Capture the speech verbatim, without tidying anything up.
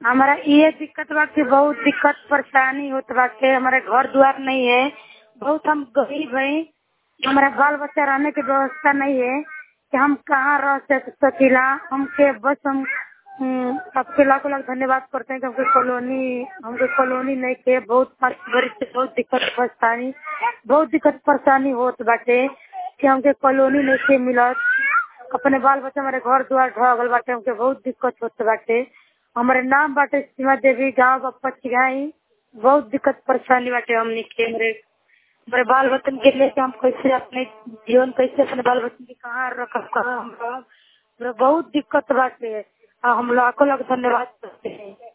हमारा ये दिक्कत बा कि बहुत दिक्कत परेशानी होत बाटे। हमारे घर द्वार नहीं है, बहुत हम गरीब हैं। हमारा बाल बच्चा रहने की व्यवस्था नहीं है कि हम कहाँ रह सक सकीला। हमके बस हम हम्म, आपके लाखों लाख धन्यवाद करते हैं कि हमके कॉलोनी हमके कॉलोनी नहीं के बहुत गरीब से बहुत दिक्कत परेशानी बहुत दिक्कत परेशानी होत बाटे कि हमके कॉलोनी नहीं के मिलत। अपने बाल बच्चा हमारे घर द्वार ढह गल बाटे, हमके बहुत दिक्कत होत बाटे। हमारे नाम बाटे सीमा देवी, गाँव बप्पा चिगाई। बहुत दिक्कत परेशानी बाटे हमनी के। हमारे हमारे बाल बच्चन के लेके हम कैसे अपने जीवन कैसे अपने बाल बच्चन के कहाँ रखब, कहाँ हम रहब। हमारे बहुत दिक्कत बाटे। हम लाखों लाख धन्यवाद करते हैं।